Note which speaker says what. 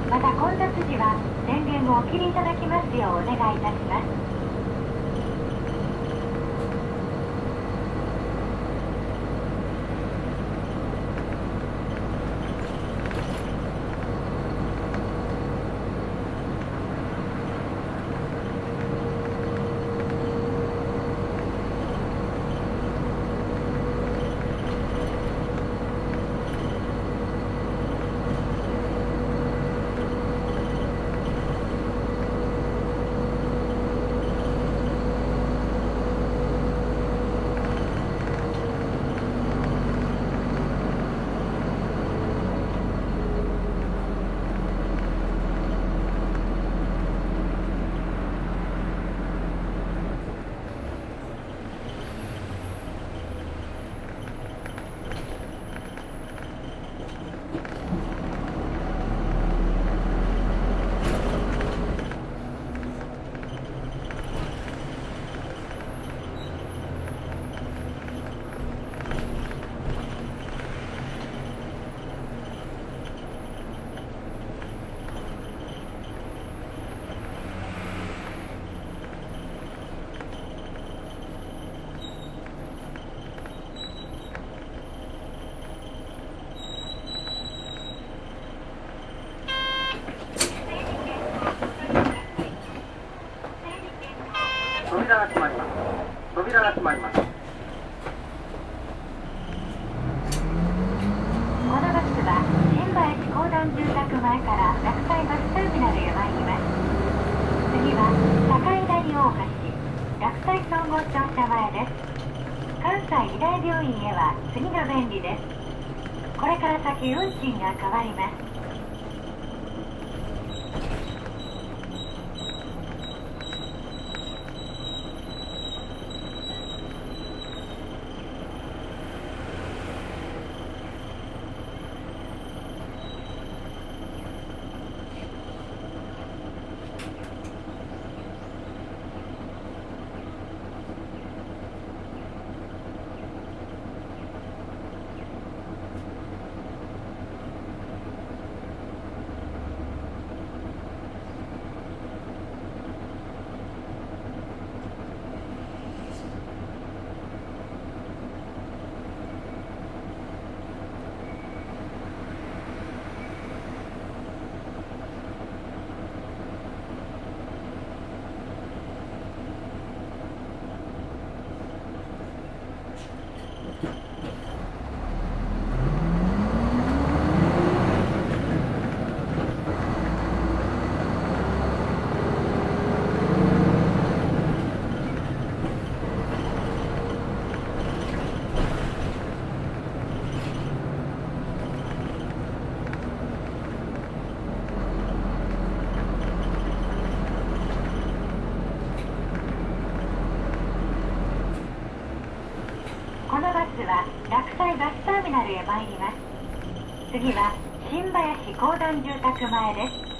Speaker 1: また混雑時は電源をお切りいただきますようお願いいたします。
Speaker 2: 扉が閉まります。扉が閉まります。
Speaker 1: このバスは新林公団住宅前から洛西バスターミナルへ参ります。次は境谷大橋洛西総合庁舎前です。関西医大病院へは次が便利です。これから先運賃が変わります。このバスは洛西バスターミナルへ参ります。次は新林公団住宅前です。